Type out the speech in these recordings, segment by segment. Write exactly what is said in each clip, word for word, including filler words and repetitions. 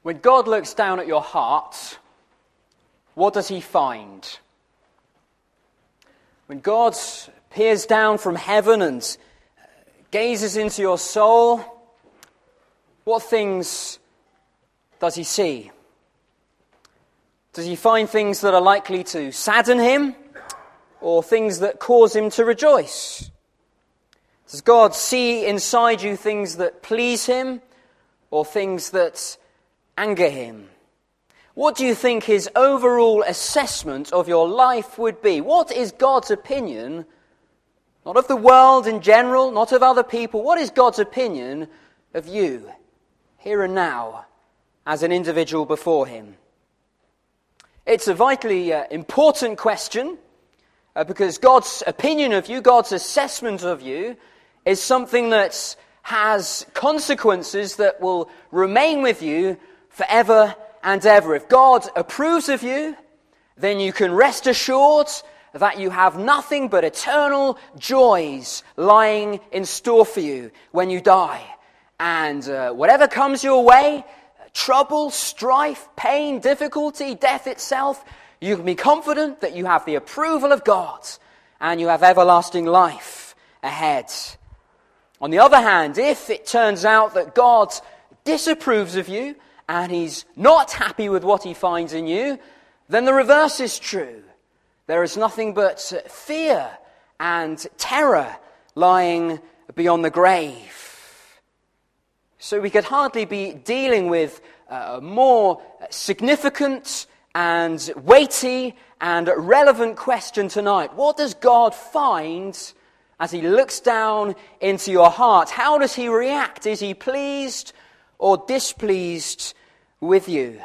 When God looks down at your heart, what does he find? When God peers down from heaven and gazes into your soul, what things does he see? Does he find things that are likely to sadden him, or things that cause him to rejoice? Does God see inside you things that please him, or things that anger him? What do you think his overall assessment of your life would be? What is God's opinion, not of the world in general, not of other people, what is God's opinion of you, here and now, as an individual before him? It's a vitally uh, important question, uh, because God's opinion of you, God's assessment of you, is something that has consequences that will remain with you forever and ever. If God approves of you, then you can rest assured that you have nothing but eternal joys lying in store for you when you die. And uh, whatever comes your way, trouble, strife, pain, difficulty, death itself, you can be confident that you have the approval of God and you have everlasting life ahead. On the other hand, if it turns out that God disapproves of you and he's not happy with what he finds in you, then the reverse is true. There is nothing but fear and terror lying beyond the grave. So we could hardly be dealing with a more significant and weighty and relevant question tonight. What does God find as he looks down into your heart? How does he react? Is he pleased or displeased with you?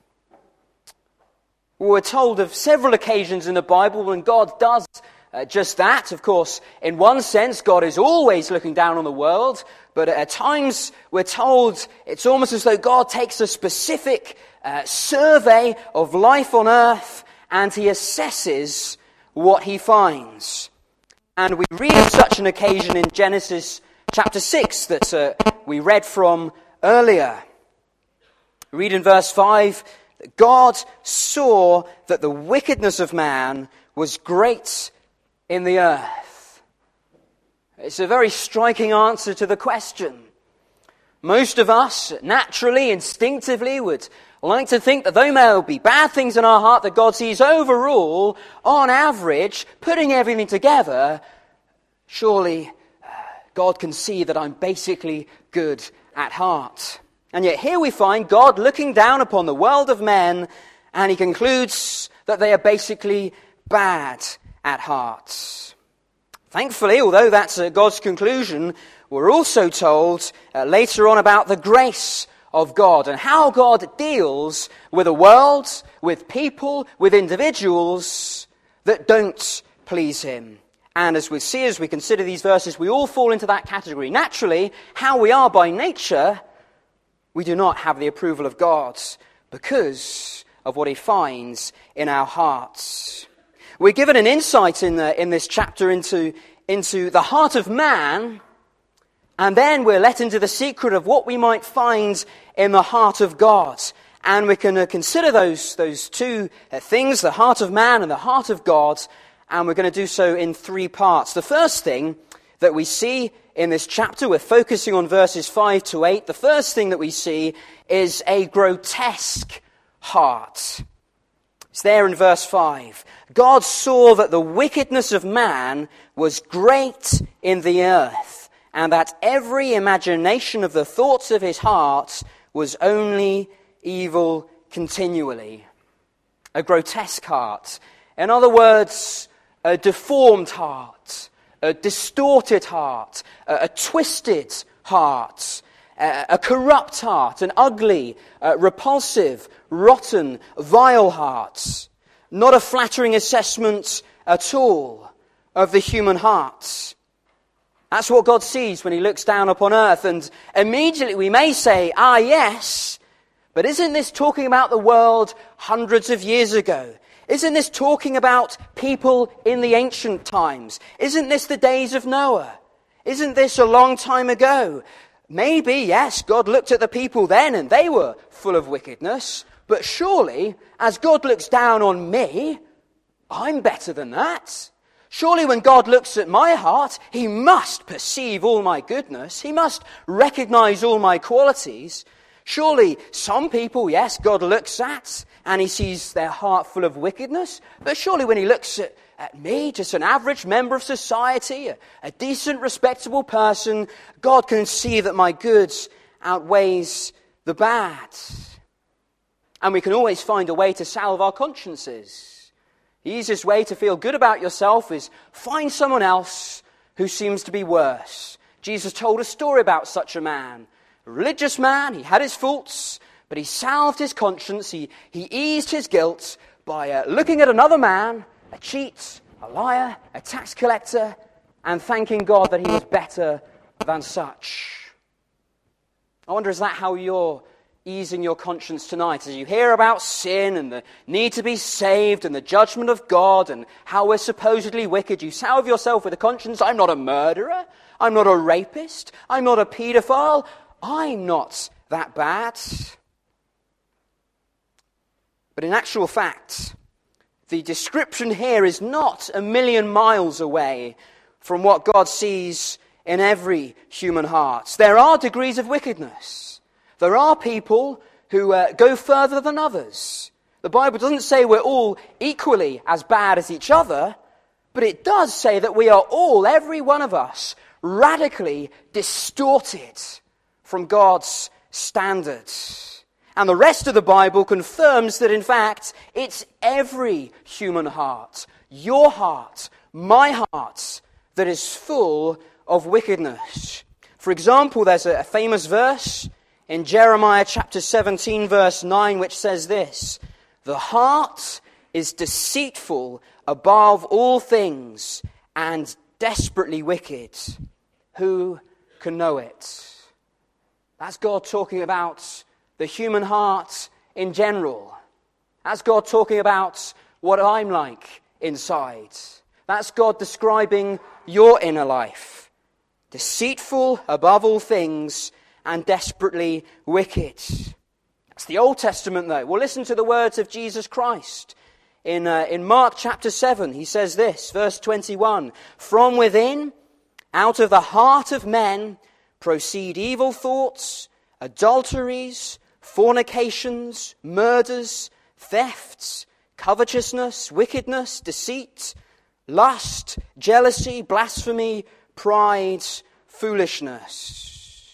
We're told of several occasions in the Bible when God does uh, just that. Of course, in one sense, God is always looking down on the world, but at times we're told it's almost as though God takes a specific uh, survey of life on earth and he assesses what he finds. And we read of such an occasion in Genesis chapter six that uh, we read from earlier. We read in verse five, God saw that the wickedness of man was great in the earth. It's a very striking answer to the question. Most of us, naturally, instinctively, would like to think that though there will be bad things in our heart, that God sees overall, on average, putting everything together, surely uh, God can see that I'm basically good at heart. And yet here we find God looking down upon the world of men, and he concludes that they are basically bad at heart. Thankfully, although that's uh, God's conclusion, we're also told uh, later on about the grace of God and how God deals with a world, with people, with individuals that don't please him. And as we see, as we consider these verses, we all fall into that category. Naturally, how we are by nature, we do not have the approval of God because of what he finds in our hearts. We're given an insight in, the, in this chapter into, into the heart of man, and then we're let into the secret of what we might find in the heart of God. And we can uh, consider those, those two uh, things, the heart of man and the heart of God, and we're going to do so in three parts. The first thing that we see in this chapter, we're focusing on verses five to eight. The first thing that we see is a grotesque heart. It's there in verse five. God saw that the wickedness of man was great in the earth, and that every imagination of the thoughts of his heart was only evil continually. A grotesque heart. In other words, a deformed heart. A distorted heart, a, a twisted heart, a, a corrupt heart, an ugly, uh, repulsive, rotten, vile heart. Not a flattering assessment at all of the human heart. That's what God sees when he looks down upon earth, and immediately we may say, ah yes, but isn't this talking about the world hundreds of years ago? Isn't this talking about people in the ancient times? Isn't this the days of Noah? Isn't this a long time ago? maybe, yes, God looked at the people then and they were full of wickedness. But surely, as God looks down on me, I'm better than that. Surely when God looks at my heart, he must perceive all my goodness. He must recognize all my qualities. Surely some people, yes, God looks at and he sees their heart full of wickedness. But surely when he looks at, at me, just an average member of society, a, a decent, respectable person, God can see that my good outweighs the bad. And we can always find a way to salve our consciences. The easiest way to feel good about yourself is find someone else who seems to be worse. Jesus told a story about such a man. A religious man, he had his faults, but he salved his conscience, he, he eased his guilt by uh, looking at another man, a cheat, a liar, a tax collector, and thanking God that he was better than such. I wonder, is that how you're easing your conscience tonight, as you hear about sin and the need to be saved and the judgment of God and how we're supposedly wicked? You salve yourself with a conscience. I'm not a murderer. I'm not a rapist. I'm not a paedophile. I'm not that bad. But in actual fact, the description here is not a million miles away from what God sees in every human heart. There are degrees of wickedness. There are people who uh, go further than others. The Bible doesn't say we're all equally as bad as each other, but it does say that we are all, every one of us, radically distorted from God's standards. And the rest of the Bible confirms that, in fact, it's every human heart, your heart, my heart, that is full of wickedness. For example, there's a famous verse in Jeremiah chapter seventeen, verse nine, which says this: "The heart is deceitful above all things and desperately wicked. Who can know it?" That's God talking about the human heart in general. That's God talking about what I'm like inside. That's God describing your inner life. Deceitful above all things and desperately wicked. That's the Old Testament, though. Well, listen to the words of Jesus Christ. In, uh, in Mark chapter seven, he says this, verse twenty-one, "From within, out of the heart of men, proceed evil thoughts, adulteries, fornications, murders, thefts, covetousness, wickedness, deceit, lust, jealousy, blasphemy, pride, foolishness."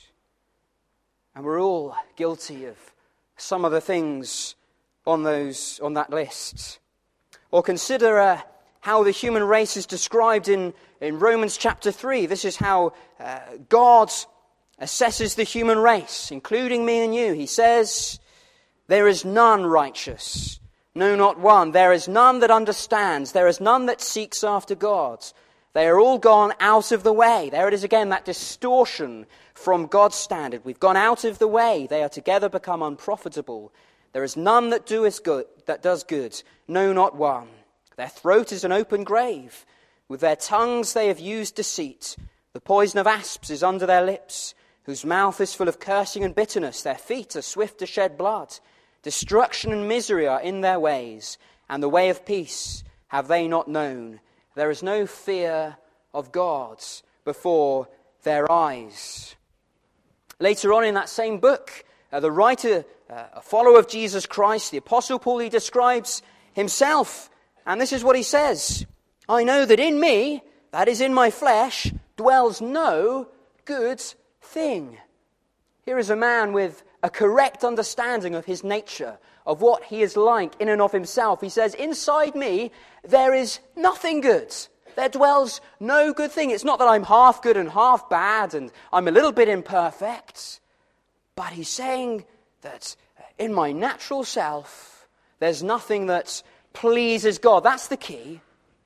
And we're all guilty of some of the things on those on that list. Or consider uh, how the human race is described in, in Romans chapter three. This is how uh, God assesses the human race, including me and you. He says, "There is none righteous, no, not one. There is none that understands. There is none that seeks after God. They are all gone out of the way." There it is again, that distortion from God's standard. We've gone out of the way. They are together become unprofitable. There is none that doeth good, that does good, no, not one. Their throat is an open grave. With their tongues they have used deceit. The poison of asps is under their lips, whose mouth is full of cursing and bitterness. Their feet are swift to shed blood. Destruction and misery are in their ways, and the way of peace have they not known. There is no fear of God before their eyes. Later on in that same book, uh, the writer, uh, a follower of Jesus Christ, the Apostle Paul, he describes himself. And this is what he says: "I know that in me, that is in my flesh, dwells no good thing." Here is a man with a correct understanding of his nature, of what he is like in and of himself. He says, inside me, there is nothing good. There dwells no good thing. It's not that I'm half good and half bad and I'm a little bit imperfect. But he's saying that in my natural self, there's nothing that pleases God. That's the key.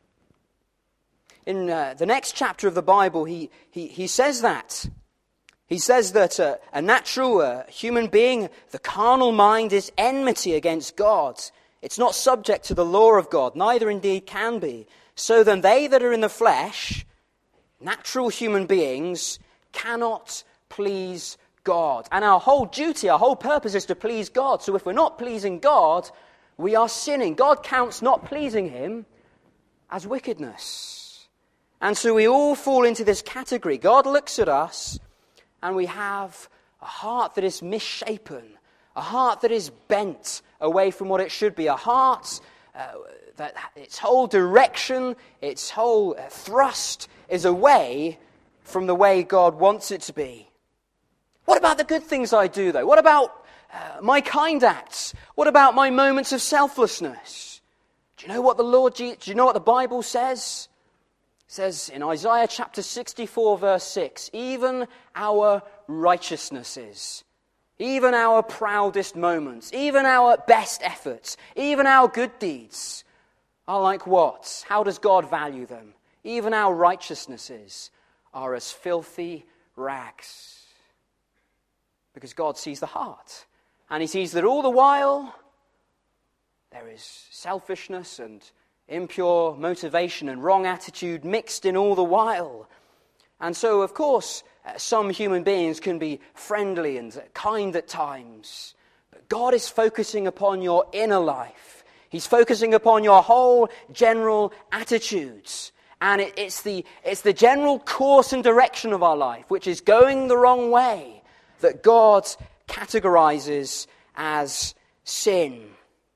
In uh, the next chapter of the Bible, he, he, he says that. He says that uh, a natural uh, human being, the carnal mind, is enmity against God. It's not subject to the law of God, neither indeed can be. So then they that are in the flesh, natural human beings, cannot please God. And our whole duty, our whole purpose is to please God. So if we're not pleasing God, we are sinning. God counts not pleasing him as wickedness. And so we all fall into this category. God looks at us and we have a heart that is misshapen, a heart that is bent away from what it should be, a heart uh, that its whole direction, its whole uh, thrust is away from the way God wants it to be. What about the good things I do, though? What about uh, my kind acts? What about my moments of selflessness? Do you know what the Lord, do you know what the Bible says? It says in Isaiah chapter sixty-four, verse six, even our righteousnesses, even our proudest moments, even our best efforts, even our good deeds are like what? How does God value them? Even our righteousnesses are as filthy rags. Because God sees the heart. And he sees that all the while there is selfishness and impure motivation and wrong attitude mixed in all the while. And so, of course, uh, some human beings can be friendly and kind at times. But God is focusing upon your inner life. He's focusing upon your whole general attitudes. And it, it's the, it's the general course and direction of our life, which is going the wrong way, that God categorizes as sin.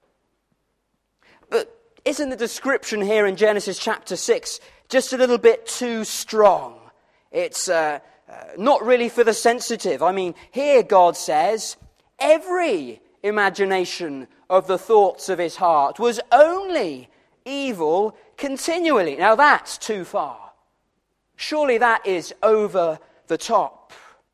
But isn't the description here in Genesis chapter six just a little bit too strong? It's uh, uh, not really for the sensitive. I mean, here God says, every imagination of the thoughts of his heart was only evil continually. Now that's too far. Surely that is over the top.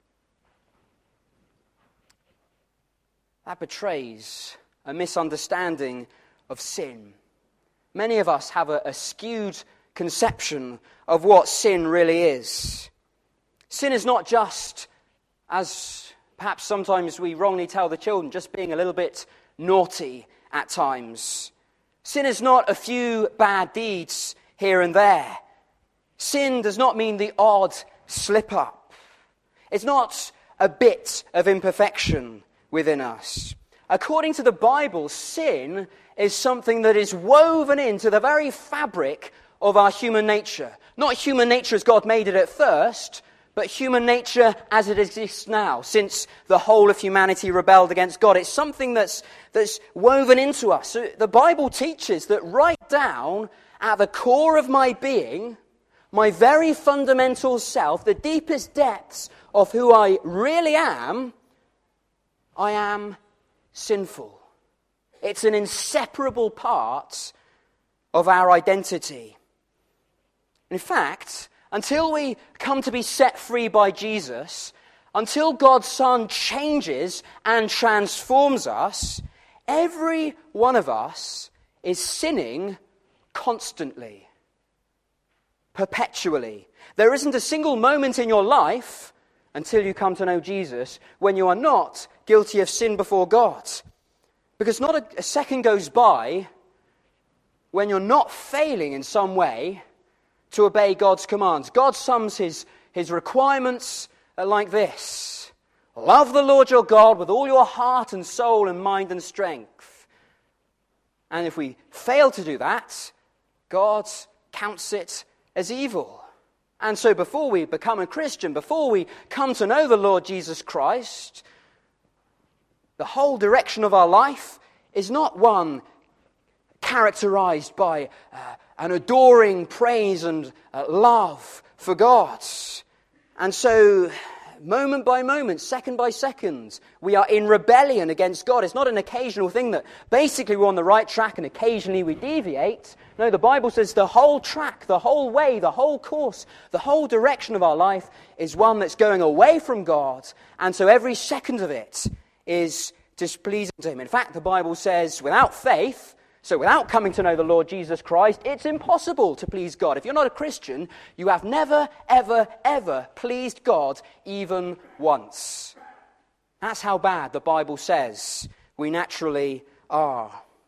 That betrays a misunderstanding of sin. Many of us have a, a skewed conception of what sin really is. Sin is not just, as perhaps sometimes we wrongly tell the children, just being a little bit naughty at times. Sin is not a few bad deeds here and there. Sin does not mean the odd slip up. It's not a bit of imperfection within us. According to the Bible, sin is something that is woven into the very fabric of our human nature. Not human nature as God made it at first, but human nature as it exists now, since the whole of humanity rebelled against God. It's something that's, that's woven into us. So the Bible teaches that right down at the core of my being, my very fundamental self, the deepest depths of who I really am, I am sinful. It's an inseparable part of our identity. In fact, until we come to be set free by Jesus, until God's Son changes and transforms us, every one of us is sinning constantly, perpetually. There isn't a single moment in your life, until you come to know Jesus, when you are not guilty of sin before God. Because not a, a second goes by when you're not failing in some way to obey God's commands. God sums his, his requirements like this. Love the Lord your God with all your heart and soul and mind and strength. And if we fail to do that, God counts it as evil. And so before we become a Christian, before we come to know the Lord Jesus Christ, the whole direction of our life is not one characterized by uh, an adoring praise and uh, love for God. And so, moment by moment, second by second, we are in rebellion against God. It's not an occasional thing that basically we're on the right track and occasionally we deviate. No, the Bible says the whole track, the whole way, the whole course, the whole direction of our life is one that's going away from God. And so every second of it is displeasing to him. In fact, the Bible says without faith, so without coming to know the Lord Jesus Christ, it's impossible to please God. If you're not a Christian, you have never, ever, ever pleased God even once. That's how bad the Bible says we naturally are.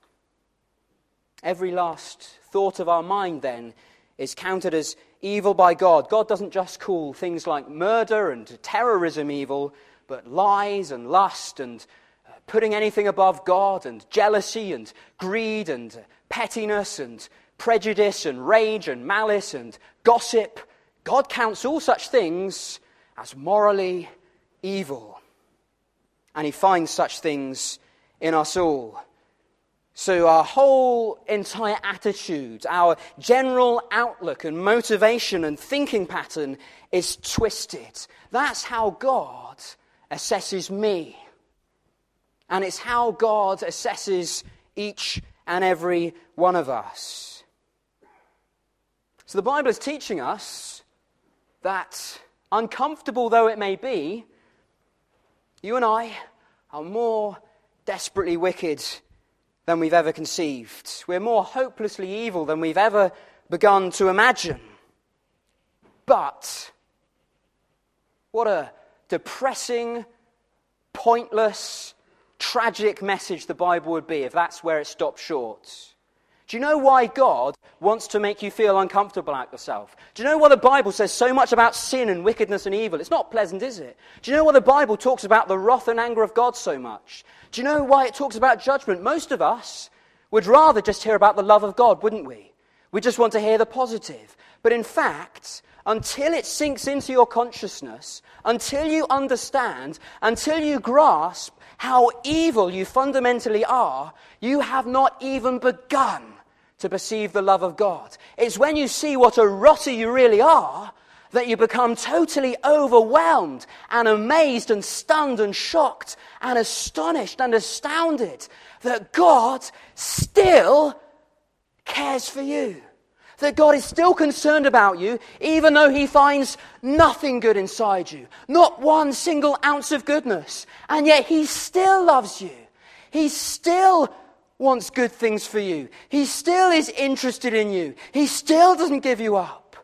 Every last thought of our mind, then, is counted as evil by God. God doesn't just call things like murder and terrorism evil, but lies and lust and uh, putting anything above God and jealousy and greed and uh, pettiness and prejudice and rage and malice and gossip. God counts all such things as morally evil. And he finds such things in us all. So our whole entire attitude, our general outlook and motivation and thinking pattern is twisted. That's how God assesses me. And it's how God assesses each and every one of us. So the Bible is teaching us that, uncomfortable though it may be, you and I are more desperately wicked than we've ever conceived. We're more hopelessly evil than we've ever begun to imagine. But what a depressing, pointless, tragic message the Bible would be if that's where it stopped short. Do you know why God wants to make you feel uncomfortable about yourself? Do you know why the Bible says so much about sin and wickedness and evil? It's not pleasant, is it? Do you know why the Bible talks about the wrath and anger of God so much? Do you know why it talks about judgment? Most of us would rather just hear about the love of God, wouldn't we? We just want to hear the positive. But in fact, until it sinks into your consciousness, until you understand, until you grasp how evil you fundamentally are, you have not even begun to perceive the love of God. It's when you see what a rotter you really are that you become totally overwhelmed and amazed and stunned and shocked and astonished and astounded that God still cares for you. That God is still concerned about you, even though he finds nothing good inside you. Not one single ounce of goodness. And yet he still loves you. He still wants good things for you. He still is interested in you. He still doesn't give you up.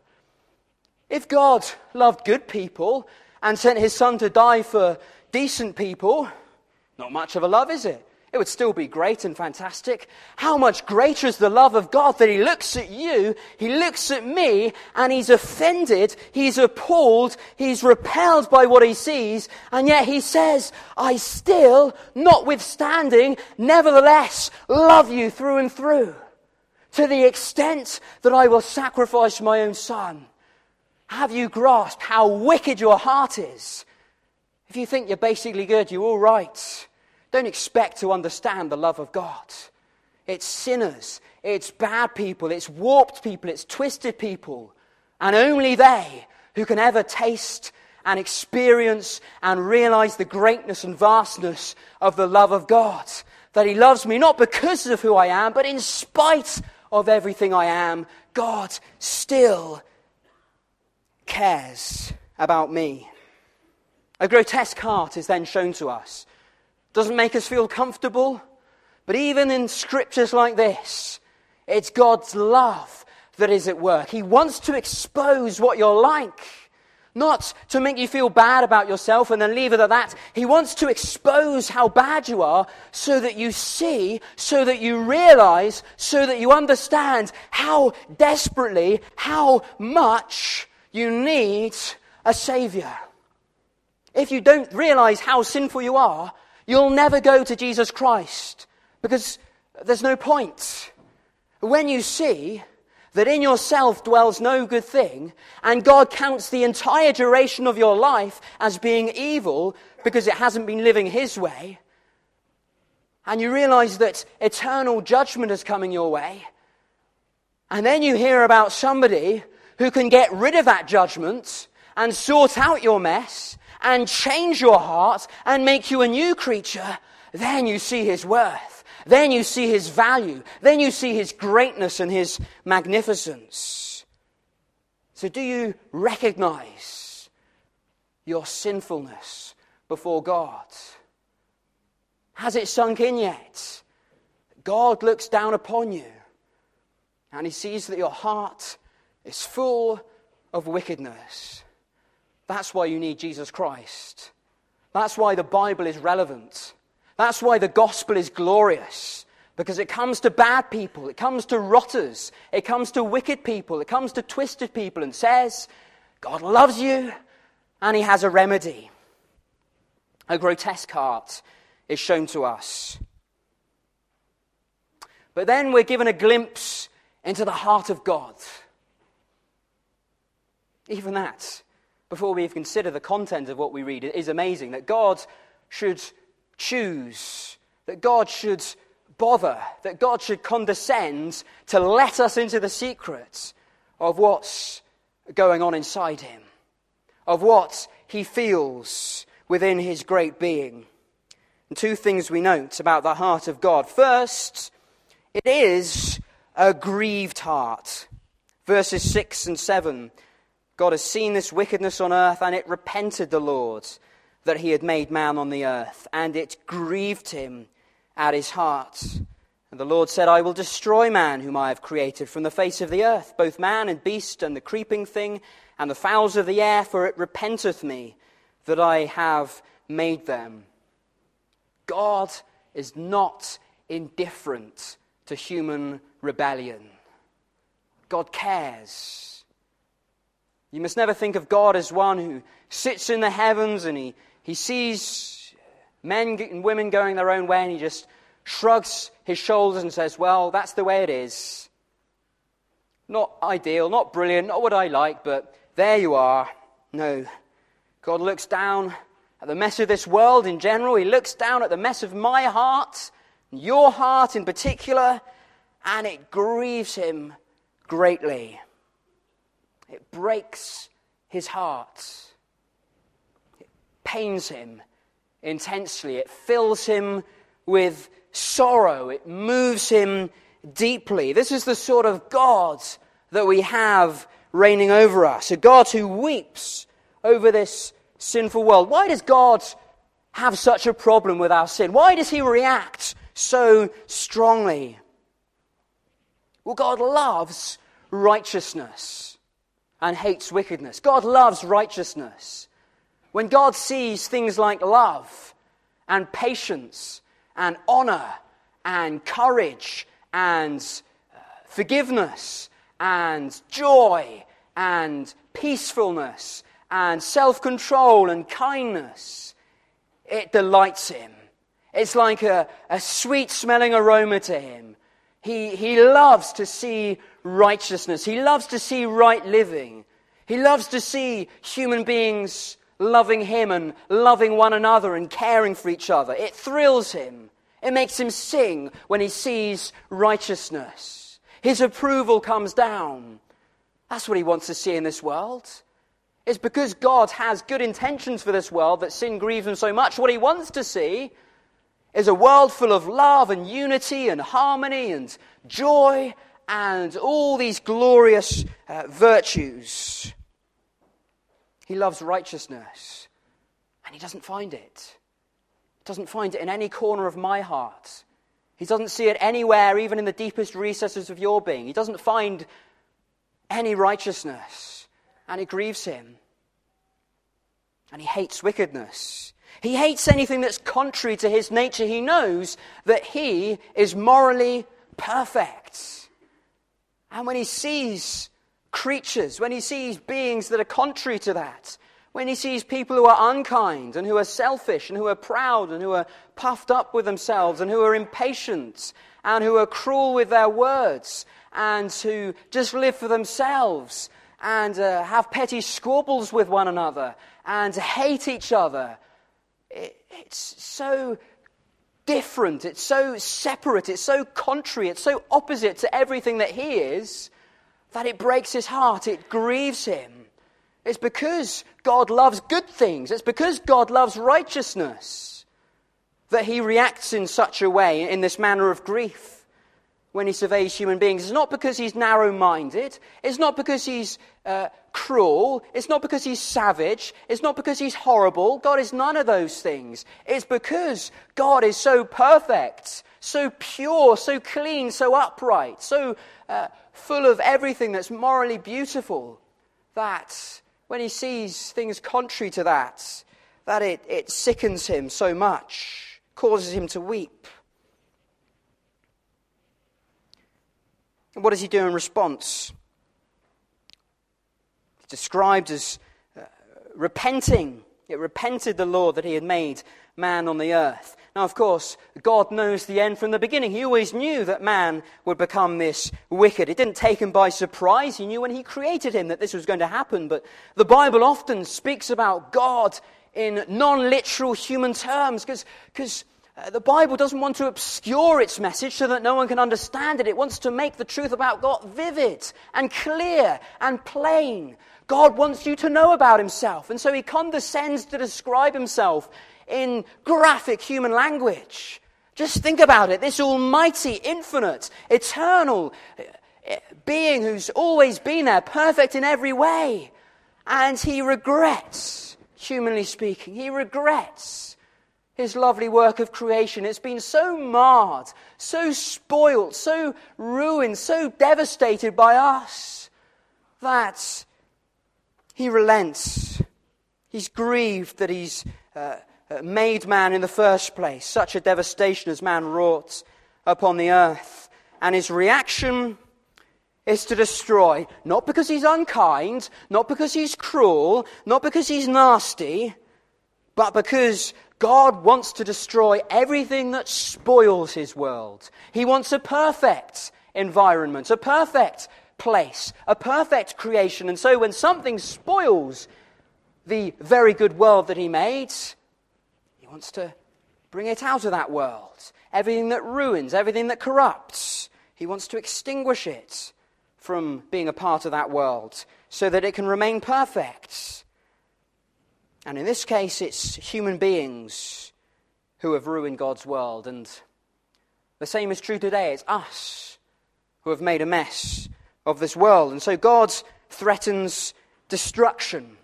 If God loved good people and sent his son to die for decent people, not much of a love, is it? It would still be great and fantastic. How much greater is the love of God that he looks at you, he looks at me, and he's offended, he's appalled, he's repelled by what he sees, and yet he says, I still, notwithstanding, nevertheless, love you through and through, to the extent that I will sacrifice my own son. Have you grasped how wicked your heart is? If you think you're basically good, you're all right. Don't expect to understand the love of God. It's sinners, it's bad people, it's warped people, it's twisted people. And only they who can ever taste and experience and realize the greatness and vastness of the love of God. That he loves me not because of who I am, but in spite of everything I am, God still cares about me. A grotesque heart is then shown to us. Doesn't make us feel comfortable, but even in scriptures like this, it's God's love that is at work. He wants to expose what you're like, not to make you feel bad about yourself and then leave it at that. He wants to expose how bad you are so that you see, so that you realize, so that you understand how desperately, how much you need a Savior. If you don't realize how sinful you are, you'll never go to Jesus Christ because there's no point. When you see that in yourself dwells no good thing and God counts the entire duration of your life as being evil because it hasn't been living his way, and you realize that eternal judgment is coming your way, and then you hear about somebody who can get rid of that judgment and sort out your mess and change your heart and make you a new creature, then you see his worth. Then you see his value. Then you see his greatness and his magnificence. So do you recognize your sinfulness before God? Has it sunk in yet? God looks down upon you and he sees that your heart is full of wickedness. That's why you need Jesus Christ. That's why the Bible is relevant. That's why the gospel is glorious. Because it comes to bad people, it comes to rotters, it comes to wicked people, it comes to twisted people and says, God loves you and he has a remedy. A grotesque heart is shown to us. But then we're given a glimpse into the heart of God. Even that, before we even consider the content of what we read, it is amazing that God should choose, that God should bother, that God should condescend to let us into the secrets of what's going on inside him, of what he feels within his great being. And two things we note about the heart of God. First, it is a grieved heart. Verses six and seven, God has seen this wickedness on earth, and it repented the Lord that he had made man on the earth, and it grieved him at his heart. And the Lord said, I will destroy man whom I have created from the face of the earth, both man and beast, and the creeping thing, and the fowls of the air, for it repenteth me that I have made them. God is not indifferent to human rebellion. God cares. You must never think of God as one who sits in the heavens and he, he sees men and women going their own way and he just shrugs his shoulders and says, well, that's the way it is. Not ideal, not brilliant, not what I like, but there you are. No. God looks down at the mess of this world in general. He looks down at the mess of my heart, your heart in particular, and it grieves him greatly. It breaks his heart. It pains him intensely. It fills him with sorrow. It moves him deeply. This is the sort of God that we have reigning over us. A God who weeps over this sinful world. Why does God have such a problem with our sin? Why does he react so strongly? Well, God loves righteousness and hates wickedness. God loves righteousness. When God sees things like love and patience and honor and courage and uh, forgiveness and joy and peacefulness and self-control and kindness, it delights him. It's like a, a sweet-smelling aroma to him. He, he loves to see righteousness. He loves to see right living. He loves to see human beings loving him and loving one another and caring for each other. It thrills him. It makes him sing when he sees righteousness. His approval comes down. That's what he wants to see in this world. It's because God has good intentions for this world that sin grieves him so much. What he wants to see is a world full of love and unity and harmony and joy and all these glorious uh, virtues. He loves righteousness, and he doesn't find it. He doesn't find it in any corner of my heart. He doesn't see it anywhere, even in the deepest recesses of your being. He doesn't find any righteousness, and it grieves him. And he hates wickedness. He hates anything that's contrary to his nature. He knows that he is morally perfect. And when he sees creatures, when he sees beings that are contrary to that, when he sees people who are unkind and who are selfish and who are proud and who are puffed up with themselves and who are impatient and who are cruel with their words and who just live for themselves and uh, have petty squabbles with one another and hate each other, it, it's so different, it's so separate, it's so contrary, it's so opposite to everything that he is, that it breaks his heart, it grieves him. It's because God loves good things, it's because God loves righteousness, that he reacts in such a way, in this manner of grief, when he surveys human beings. It's not because he's narrow-minded, it's not because he's uh, cruel, it's not because he's savage, it's not because he's horrible. God is none of those things. It's because God is so perfect, so pure, so clean, so upright, so uh, full of everything that's morally beautiful, that when he sees things contrary to that, that it, it sickens him so much, causes him to weep. And what does he do in response? He's described as uh, repenting It repented the Lord that he had made man on the earth. Now, of course, God knows the end from the beginning. He always knew that man would become this wicked. It didn't take him by surprise. He knew when he created him that this was going to happen. But the Bible often speaks about God in non-literal human terms because because uh, the Bible doesn't want to obscure its message so that no one can understand it. It wants to make the truth about God vivid and clear and plain. God wants you to know about himself. And so he condescends to describe himself in graphic human language. Just think about it. This almighty, infinite, eternal being who's always been there, perfect in every way. And he regrets, humanly speaking, he regrets his lovely work of creation. It's been so marred, so spoilt, so ruined, so devastated by us that he relents. He's grieved that he's uh, made man in the first place. Such a devastation as man wrought upon the earth. And his reaction is to destroy, not because he's unkind, not because he's cruel, not because he's nasty, but because God wants to destroy everything that spoils his world. He wants a perfect environment, a perfect place, a perfect creation. And so when something spoils the very good world that he made, he wants to bring it out of that world. Everything that ruins, everything that corrupts, he wants to extinguish it from being a part of that world so that it can remain perfect. And in this case, it's human beings who have ruined God's world. And the same is true today. It's us who have made a mess of this world. And so God threatens destruction.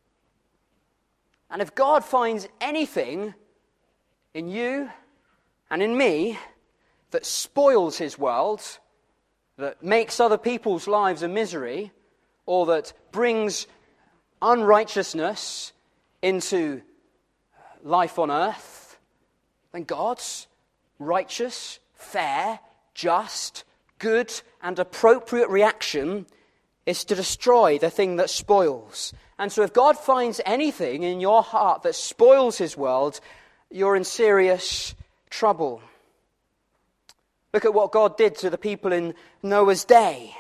And if God finds anything in you and in me that spoils his world, that makes other people's lives a misery, or that brings unrighteousness into life on earth, then God's righteous, fair, just, good, and appropriate reaction is to destroy the thing that spoils. And so if God finds anything in your heart that spoils his world, you're in serious trouble. Look at what God did to the people in Noah's day.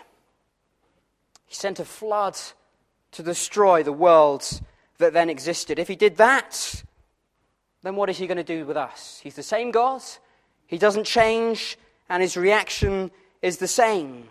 He sent a flood to destroy the world that then existed. If he did that, then what is he going to do with us? He's the same God. He doesn't change, and his reaction is the same.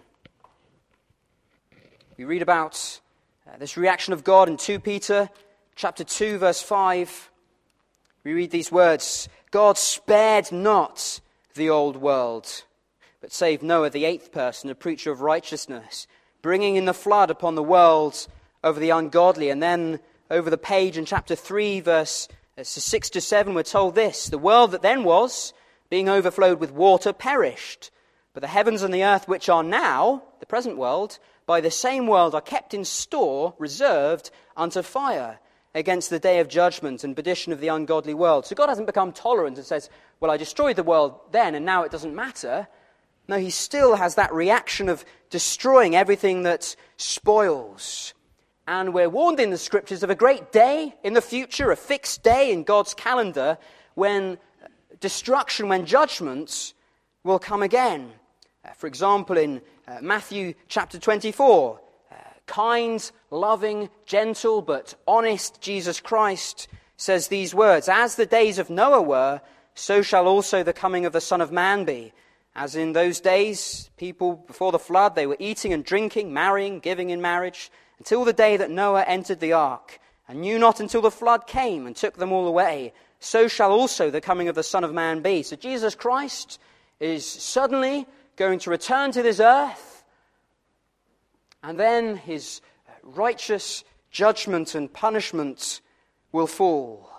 We read about uh, this reaction of God in Second Peter chapter two, verse five. We read these words, God spared not the old world, but saved Noah, the eighth person, a preacher of righteousness, bringing in the flood upon the world over the ungodly. And then over the page in chapter three, verse six to seven, we're told this, the world that then was, being overflowed with water, perished. But the heavens and the earth which are now, the present world, by the same world are kept in store, reserved unto fire, against the day of judgment and perdition of the ungodly world. So God hasn't become tolerant and says, well, I destroyed the world then and now it doesn't matter. No, he still has that reaction of destroying everything that spoils. And we're warned in the scriptures of a great day in the future, a fixed day in God's calendar, when destruction, when judgments will come again. Uh, for example, in uh, Matthew chapter twenty-four, uh, kind, loving, gentle, but honest Jesus Christ says these words, as the days of Noah were, so shall also the coming of the Son of Man be. As in those days, people before the flood, they were eating and drinking, marrying, giving in marriage, until the day that Noah entered the ark, and knew not until the flood came and took them all away. So shall also the coming of the Son of Man be. So Jesus Christ is suddenly going to return to this earth, and then his righteous judgment and punishment will fall.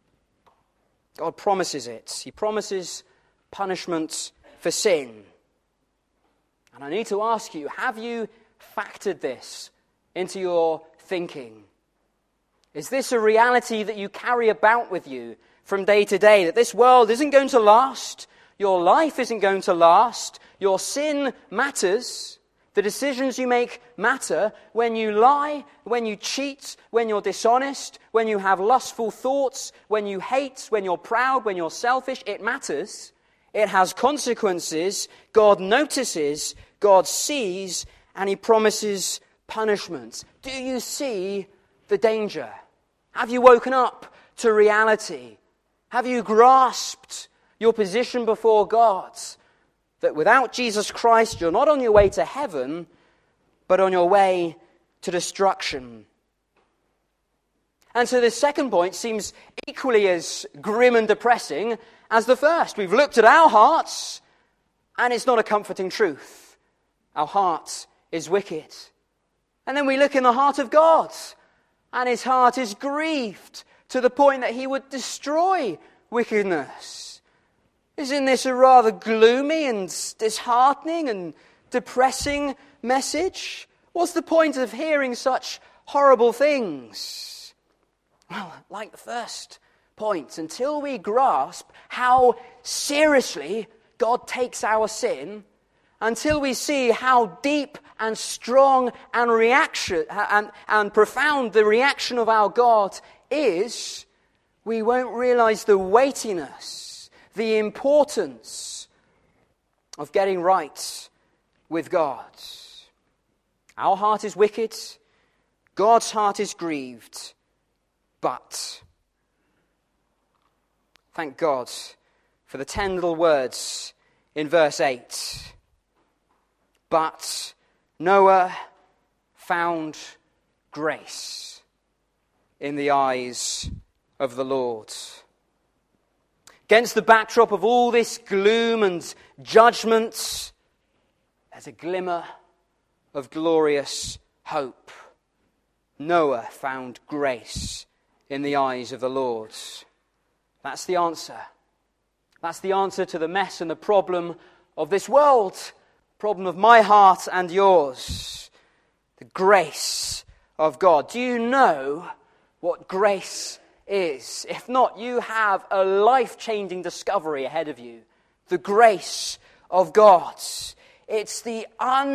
God promises it. He promises punishment for sin. And I need to ask you, have you factored this into your thinking? Is this a reality that you carry about with you from day to day, that this world isn't going to last, your life isn't going to last, your sin matters, The decisions you make matter. When you lie, when you cheat, when you're dishonest, when you have lustful thoughts, when you hate, when you're proud, when you're selfish, it matters. It has consequences. God notices, God sees, and he promises punishment. Do you see the danger? Have you woken up to reality? Have you grasped your position before God? That without Jesus Christ, you're not on your way to heaven, but on your way to destruction. And so this second point seems equally as grim and depressing as the first. We've looked at our hearts, and it's not a comforting truth. Our heart is wicked. And then we look in the heart of God, and his heart is grieved to the point that he would destroy wickedness. Isn't this a rather gloomy and disheartening and depressing message? What's the point of hearing such horrible things? Well, like the first point, until we grasp how seriously God takes our sin, until we see how deep and strong and reaction and, and profound the reaction of our God is, we won't realize the weightiness, the importance of getting right with God. Our heart is wicked. God's heart is grieved. But, thank God for the ten little words in verse eight. But Noah found grace in the eyes of the Lord. Against the backdrop of all this gloom and judgment, there's a glimmer of glorious hope. Noah found grace in the eyes of the Lord. That's the answer. That's the answer to the mess and the problem of this world. Problem of my heart and yours. The grace of God. Do you know what grace is? If not, you have a life-changing discovery ahead of you. The grace of God. It's the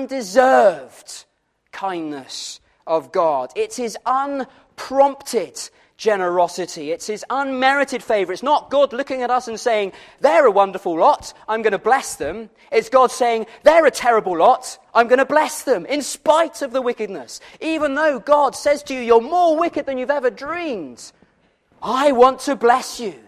undeserved kindness of God. It's his unprompted generosity. It's his unmerited favor. It's not God looking at us and saying, they're a wonderful lot, I'm going to bless them. It's God saying, they're a terrible lot, I'm going to bless them, in spite of the wickedness. Even though God says to you, you're more wicked than you've ever dreamed, I want to bless you.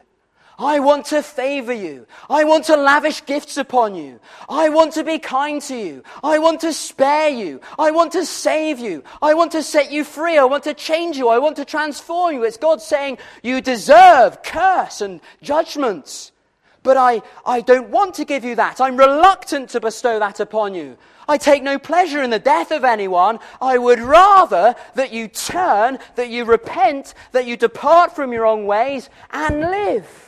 I want to favor you. I want to lavish gifts upon you. I want to be kind to you. I want to spare you. I want to save you. I want to set you free. I want to change you. I want to transform you. It's God saying, you deserve curse and judgments. But I, I don't want to give you that. I'm reluctant to bestow that upon you. I take no pleasure in the death of anyone. I would rather that you turn, that you repent, that you depart from your wrong ways and live.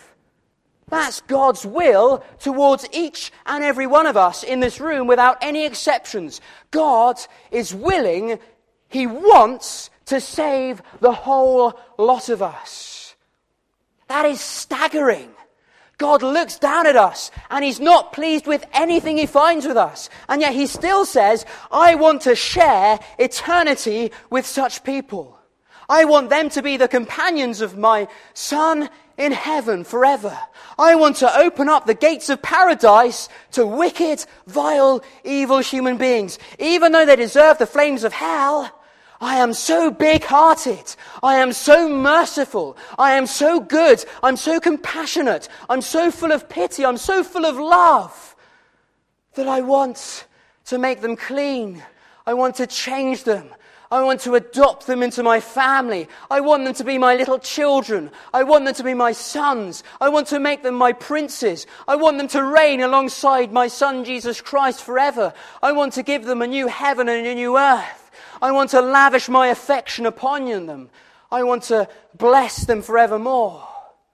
That's God's will towards each and every one of us in this room without any exceptions. God is willing, he wants to save the whole lot of us. That is staggering. God looks down at us and he's not pleased with anything he finds with us. And yet he still says, I want to share eternity with such people. I want them to be the companions of my Son in heaven forever. I want to open up the gates of paradise to wicked, vile, evil human beings. Even though they deserve the flames of hell, I am so big-hearted. I am so merciful. I am so good. I'm so compassionate. I'm so full of pity. I'm so full of love that I want to make them clean. I want to change them. I want to adopt them into my family. I want them to be my little children. I want them to be my sons. I want to make them my princes. I want them to reign alongside my Son Jesus Christ forever. I want to give them a new heaven and a new earth. I want to lavish my affection upon them. I want to bless them forevermore.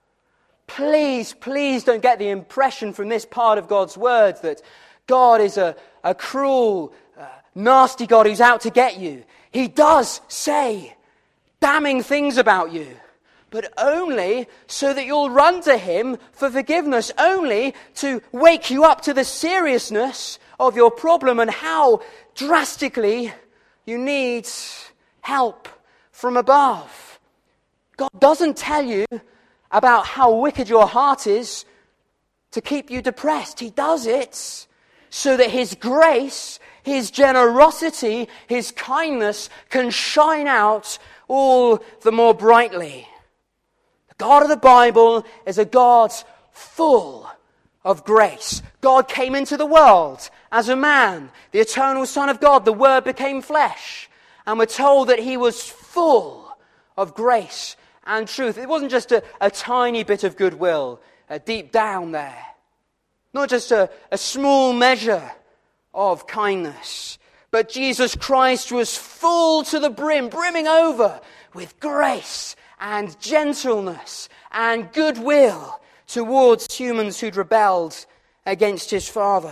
Please, please don't get the impression from this part of God's word that God is a, a cruel, uh, nasty God who's out to get you. He does say damning things about you, but only so that you'll run to him for forgiveness, only to wake you up to the seriousness of your problem and how drastically, you need help from above. God doesn't tell you about how wicked your heart is to keep you depressed. He does it so that His grace, His generosity, His kindness can shine out all the more brightly. The God of the Bible is a God full of grace. God came into the world as a man, the eternal Son of God. The Word became flesh. And we're told that He was full of grace and truth. It wasn't just a, a tiny bit of goodwill uh, deep down there. Not just a, a small measure of kindness. But Jesus Christ was full to the brim, brimming over with grace and gentleness and goodwill towards humans who'd rebelled against His Father.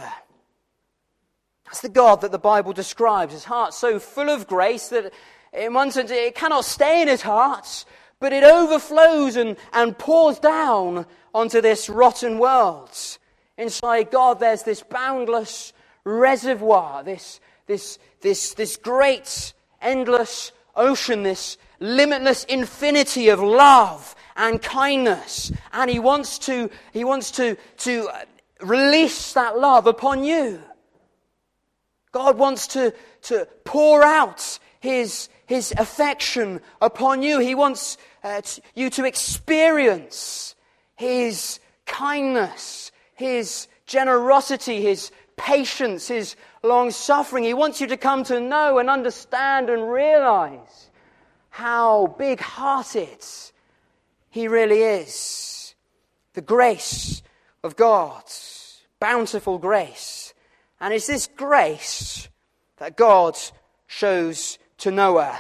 That's the God that the Bible describes. His heart so full of grace that in one sense it cannot stay in His heart, but it overflows and, and pours down onto this rotten world. Inside God there's this boundless reservoir, this, this, this, this great, endless ocean, this limitless infinity of love and kindness. And He wants to, He wants to, to release that love upon you. God wants to, to pour out His, His affection upon you. He wants uh, to, you to experience His kindness, His generosity, His patience, His long-suffering. He wants you to come to know and understand and realize how big-hearted He really is. The grace of God, bountiful grace. And it's this grace that God shows to Noah.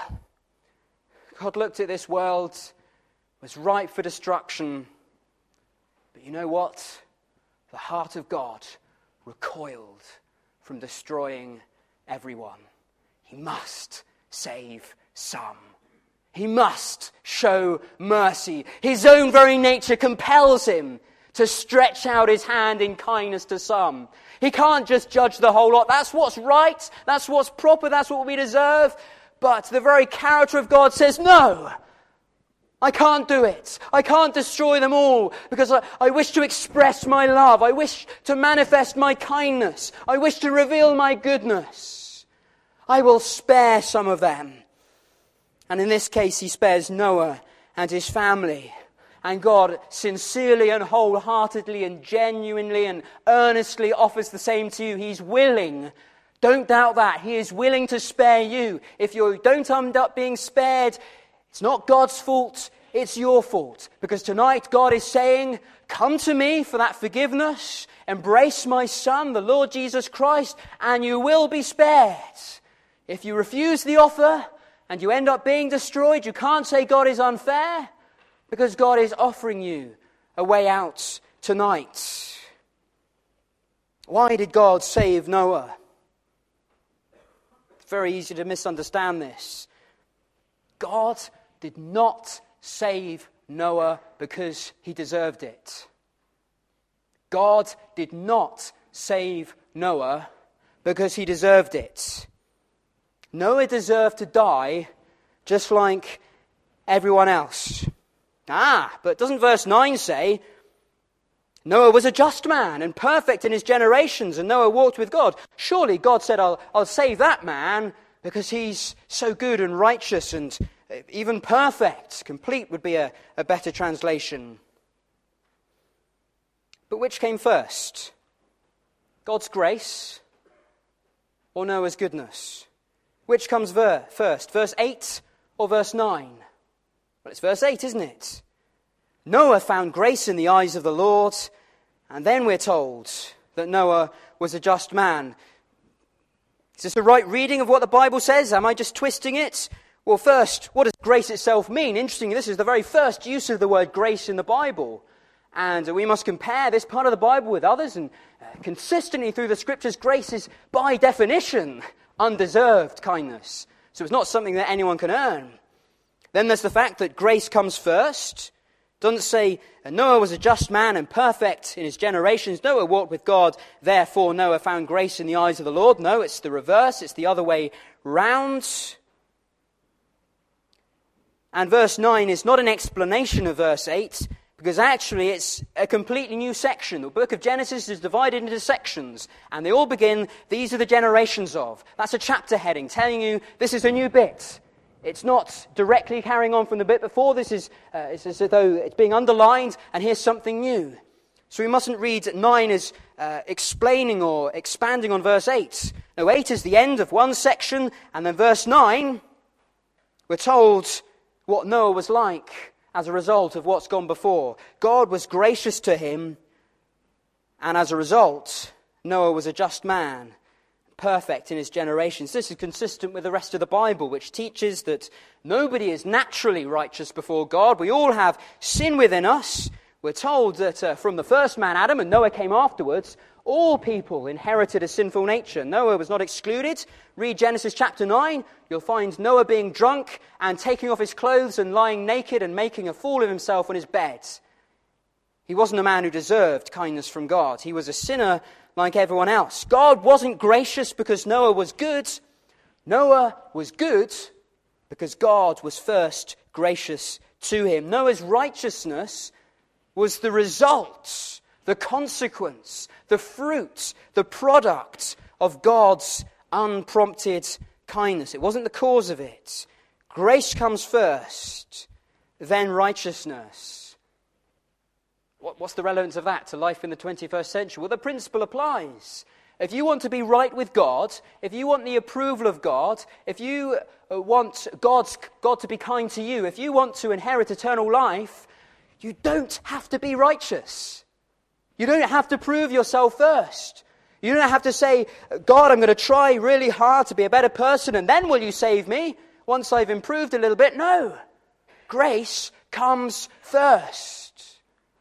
God looked at this world, was ripe for destruction. But you know what? The heart of God recoiled from destroying everyone. He must save some. He must show mercy. His own very nature compels Him to stretch out His hand in kindness to some. He can't just judge the whole lot. That's what's right. That's what's proper. That's what we deserve. But the very character of God says, no, I can't do it. I can't destroy them all because I, I wish to express my love. I wish to manifest my kindness. I wish to reveal my goodness. I will spare some of them. And in this case, He spares Noah and his family. And God sincerely and wholeheartedly and genuinely and earnestly offers the same to you. He's willing. Don't doubt that. He is willing to spare you. If you don't end up being spared, it's not God's fault, it's your fault. Because tonight God is saying, come to me for that forgiveness. Embrace my Son, the Lord Jesus Christ, and you will be spared. If you refuse the offer and you end up being destroyed, you can't say God is unfair. Because God is offering you a way out tonight. Why did God save Noah? It's very easy to misunderstand this. God did not save Noah because he deserved it. God did not save Noah because he deserved it. Noah deserved to die just like everyone else. Ah, but doesn't verse nine say, Noah was a just man and perfect in his generations, and Noah walked with God? Surely God said, I'll, I'll save that man because he's so good and righteous and even perfect. Complete would be a, a better translation. But which came first? God's grace or Noah's goodness? Which comes ver- first, verse eight or verse nine? Well, it's verse eight, isn't it? Noah found grace in the eyes of the Lord, and then we're told that Noah was a just man. Is this the right reading of what the Bible says? Am I just twisting it? Well, first, what does grace itself mean? Interestingly, this is the very first use of the word grace in the Bible. And we must compare this part of the Bible with others, and uh, consistently through the Scriptures, grace is, by definition, undeserved kindness. So it's not something that anyone can earn. Then there's the fact that grace comes first. It doesn't say Noah was a just man and perfect in his generations. Noah walked with God, therefore Noah found grace in the eyes of the Lord. No, it's the reverse. It's the other way round. And verse nine is not an explanation of verse eight, because actually it's a completely new section. The book of Genesis is divided into sections, and they all begin, these are the generations of. That's a chapter heading telling you this is a new bit. It's not directly carrying on from the bit before. This is uh, it's as though it's being underlined, and here's something new. So we mustn't read nine as uh, explaining or expanding on verse eight. No, eight is the end of one section, and then verse nine, we're told what Noah was like as a result of what's gone before. God was gracious to him, and as a result, Noah was a just man, perfect in his generations. This is consistent with the rest of the Bible, which teaches that nobody is naturally righteous before God. We all have sin within us. We're told that uh, from the first man, Adam, and Noah came afterwards, all people inherited a sinful nature. Noah was not excluded. Read Genesis chapter nine. You'll find Noah being drunk and taking off his clothes and lying naked and making a fool of himself on his bed. He wasn't a man who deserved kindness from God. He was a sinner like everyone else. God wasn't gracious because Noah was good. Noah was good because God was first gracious to him. Noah's righteousness was the result, the consequence, the fruit, the product of God's unprompted kindness. It wasn't the cause of it. Grace comes first, then righteousness. What, what's the relevance of that to life in the twenty-first century? Well, the principle applies. If you want to be right with God, if you want the approval of God, if you want God's, God to be kind to you, if you want to inherit eternal life, you don't have to be righteous. You don't have to prove yourself first. You don't have to say, God, I'm going to try really hard to be a better person, and then will you save me once I've improved a little bit? No. Grace comes first.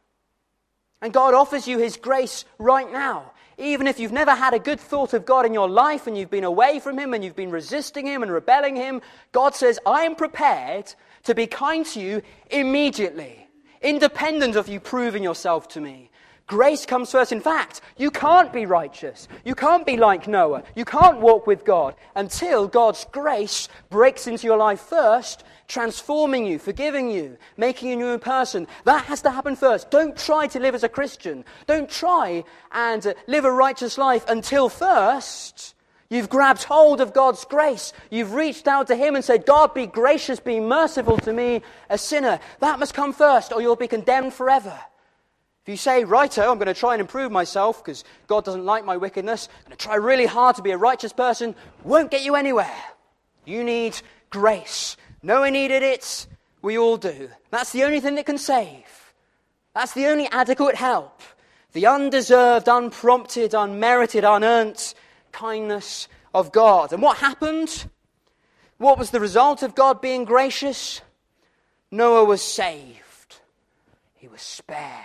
And God offers you his grace right now. Even if you've never had a good thought of God in your life and you've been away from him and you've been resisting him and rebelling him, God says, I am prepared to be kind to you immediately, independent of you proving yourself to me. Grace comes first. In fact, you can't be righteous. You can't be like Noah. You can't walk with God until God's grace breaks into your life first, transforming you, forgiving you, making you a new person. That has to happen first. Don't try to live as a Christian. Don't try and uh, live a righteous life until first you've grabbed hold of God's grace. You've reached out to him and said, God, be gracious, be merciful to me, a sinner. That must come first, or you'll be condemned forever. If you say, righto, I'm going to try and improve myself because God doesn't like my wickedness, I'm going to try really hard to be a righteous person, won't get you anywhere. You need grace. Noah needed it. We all do. That's the only thing that can save. That's the only adequate help. The undeserved, unprompted, unmerited, unearned kindness of God. And what happened? What was the result of God being gracious? Noah was saved. He was spared.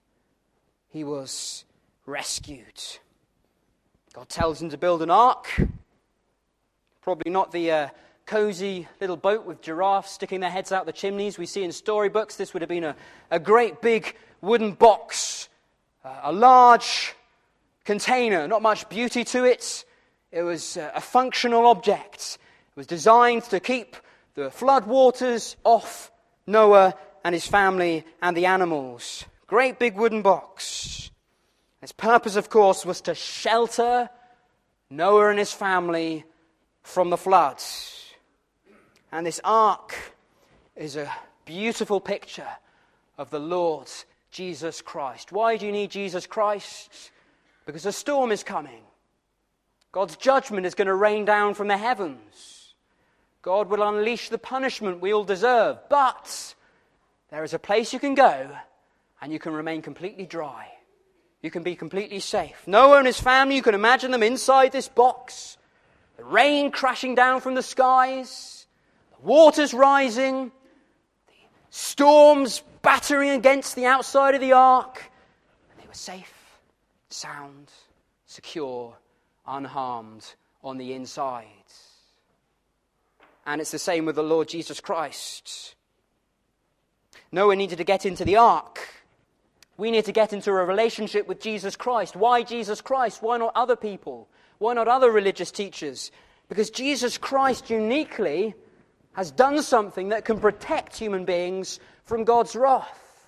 He was rescued. God tells him to build an ark. Probably not the uh, cozy little boat with giraffes sticking their heads out the chimneys we see in storybooks. This would have been a, a great big wooden box, uh, a large container, not much beauty to it. It was uh, a functional object. It was designed to keep the flood waters off Noah and his family and the animals. Great big wooden box. Its purpose, of course, was to shelter Noah and his family from the floods. And this ark is a beautiful picture of the Lord Jesus Christ. Why do you need Jesus Christ? Because a storm is coming. God's judgment is going to rain down from the heavens. God will unleash the punishment we all deserve. But there is a place you can go and you can remain completely dry. You can be completely safe. Noah and his family, you can imagine them inside this box. The rain crashing down from the skies. The waters rising. The storms battering against the outside of the ark. And they were safe, sound, secure, unharmed on the inside. And it's the same with the Lord Jesus Christ. Noah needed to get into the ark. We need to get into a relationship with Jesus Christ. Why Jesus Christ? Why not other people? Why not other religious teachers? Because Jesus Christ uniquely has done something that can protect human beings from God's wrath.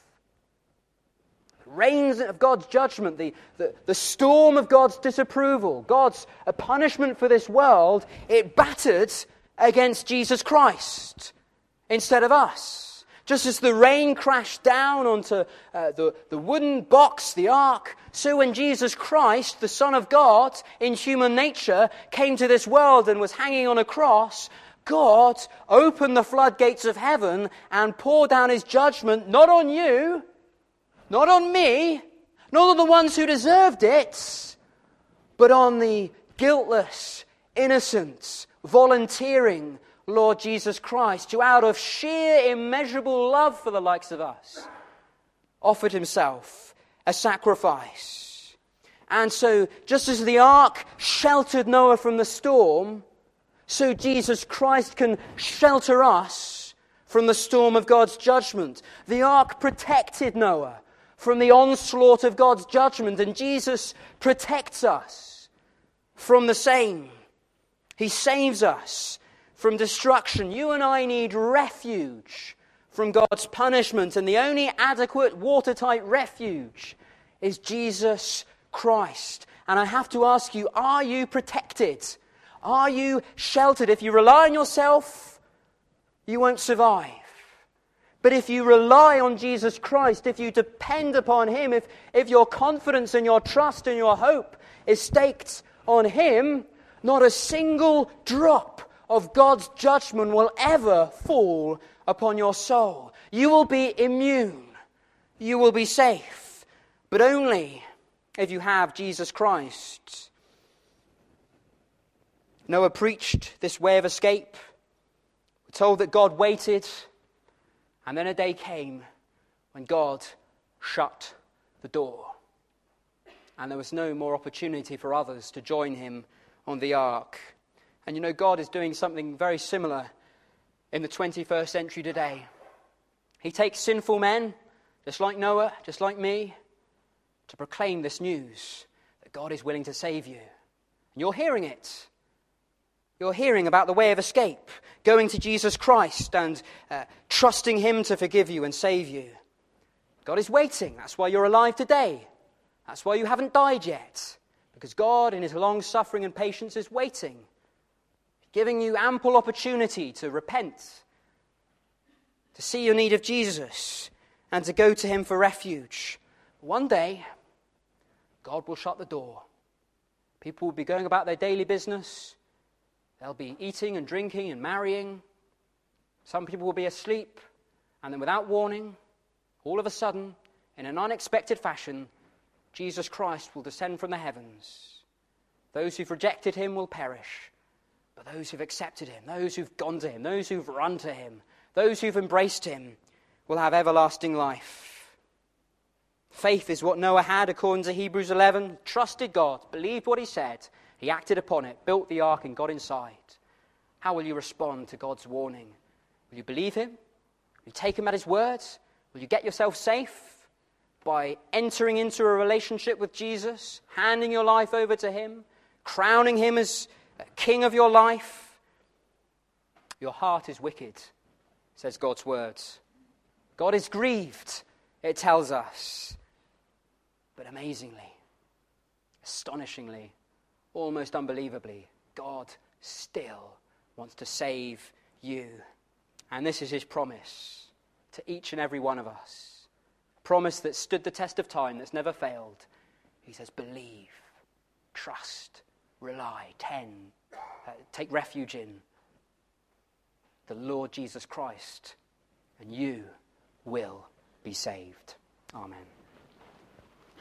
The rains of God's judgment, the, the, the storm of God's disapproval, God's a punishment for this world, it battered against Jesus Christ instead of us. Just as the rain crashed down onto uh, the, the wooden box, the ark, so when Jesus Christ, the Son of God, in human nature, came to this world and was hanging on a cross, God opened the floodgates of heaven and poured down his judgment, not on you, not on me, not on the ones who deserved it, but on the guiltless, innocent, volunteering Lord Jesus Christ, who out of sheer immeasurable love for the likes of us, offered himself a sacrifice. And so, just as the ark sheltered Noah from the storm, so Jesus Christ can shelter us from the storm of God's judgment. The ark protected Noah from the onslaught of God's judgment, and Jesus protects us from the same. He saves us from destruction. You and I need refuge from God's punishment, and the only adequate watertight refuge is Jesus Christ. And I have to ask you, are you protected? Are you sheltered? If you rely on yourself, you won't survive. But if you rely on Jesus Christ, if you depend upon him, if, if your confidence and your trust and your hope is staked on him, not a single drop of God's judgment will ever fall upon your soul. You will be immune. You will be safe. But only if you have Jesus Christ. Noah preached this way of escape. We're told that God waited, and then a day came when God shut the door. And there was no more opportunity for others to join him on the ark. And you know, God is doing something very similar in the twenty-first century today. He takes sinful men, just like Noah, just like me, to proclaim this news that God is willing to save you. And you're hearing it. You're hearing about the way of escape, going to Jesus Christ and uh, trusting him to forgive you and save you. God is waiting. That's why you're alive today. That's why you haven't died yet. Because God, in his long suffering and patience, is waiting, giving you ample opportunity to repent, to see your need of Jesus, and to go to him for refuge. One day, God will shut the door. People will be going about their daily business. They'll be eating and drinking and marrying. Some people will be asleep, and then without warning, all of a sudden, in an unexpected fashion, Jesus Christ will descend from the heavens. Those who've rejected him will perish. But those who've accepted him, those who've gone to him, those who've run to him, those who've embraced him will have everlasting life. Faith is what Noah had according to Hebrews eleven. Trusted God, believed what he said. He acted upon it, built the ark and got inside. How will you respond to God's warning? Will you believe him? Will you take him at his words? Will you get yourself safe by entering into a relationship with Jesus, handing your life over to him, crowning him as King of your life? Your heart is wicked, says God's words. God is grieved, it tells us. But amazingly, astonishingly, almost unbelievably, God still wants to save you. And this is his promise to each and every one of us. Promise that stood the test of time, that's never failed. He says, believe, trust, rely, tend, uh, take refuge in the Lord Jesus Christ, and you will be saved. Amen.